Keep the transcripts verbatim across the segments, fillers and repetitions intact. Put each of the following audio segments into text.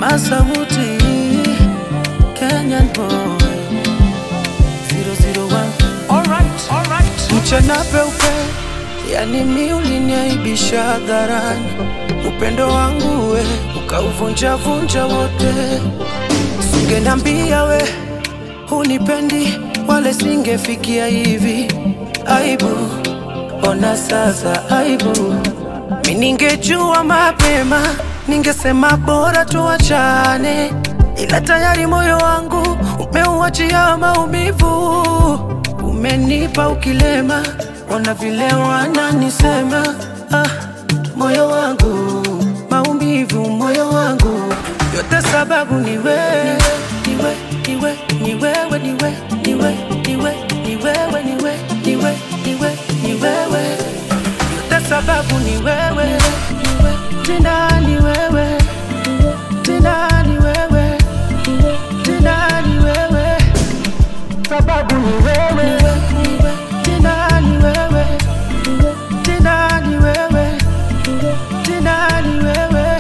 Masabuti, Kenyan boy zero zero one. Alright, alright. Mchana peupe, yani mi uliniaibisha hadharani. Upendo wangu we, ukauvunja vunja wote. Singenambia we, hunipendi, wale singefikia hivi. Aibu, ona sasa aibu. Mi ningejua mapema, ningesema bora tuachane. Ila tayari moyo wangu umeuachia maumivu. Umenipa ukilema, ona vile wananisema. Ah, moyo wangu, maumivu moyo wangu. Yote sababu ni wewe, niwe, niwe, niwewe, niwe, niwe, niwe, niwewe, niwe, niwe, niwe, niwewe. Yote sababu ni wewe, tena ni wewe, tena ni wewe, tena ni wewe. Sababu ni wewe, tena ni wewe, tena ni wewe, tena ni wewe.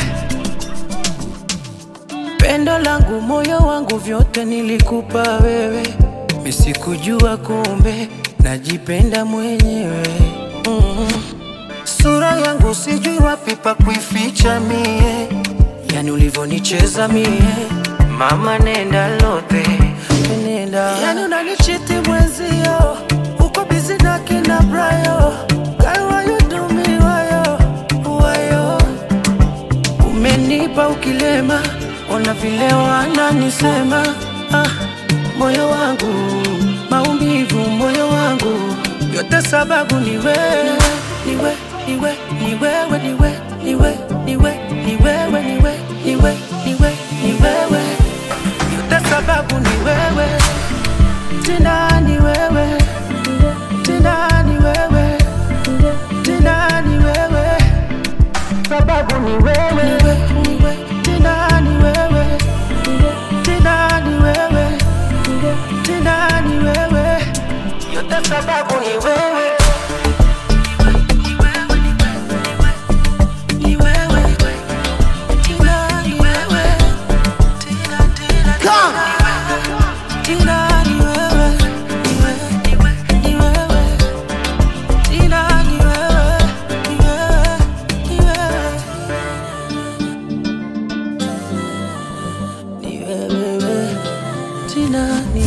Pendo langu moyo wangu vyote nilikupa wewe. Mimi sikujua kumbe najipenda mwenyewe. mm. Sura yangu sijui wapi pa kuificha mie, yani ulivonicheza mie. Mama nenda lote, nenda. Yani unanichiti mwenzio, uko busy na kina Brayo. Girl, why you do me wayo, wayo. Umenipa ukilema, ona vile wananisema. Ah, moyo wangu, maumivu moyo wangu. Yote sababu ni wewe, niwe, niwe, niwewe, niwe, niwe, niwe, niwewe, niwe, niwe, niwe, niwewe. Yote sababu ni wewe, tena ni wewe, tena ni wewe, tena ni wewe. Sababu ni wewe, niwe, tena ni wewe, tena ni wewe, tena ni wewe. Yote sababu ni wewe.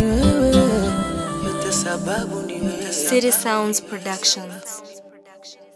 City Sounds Productions.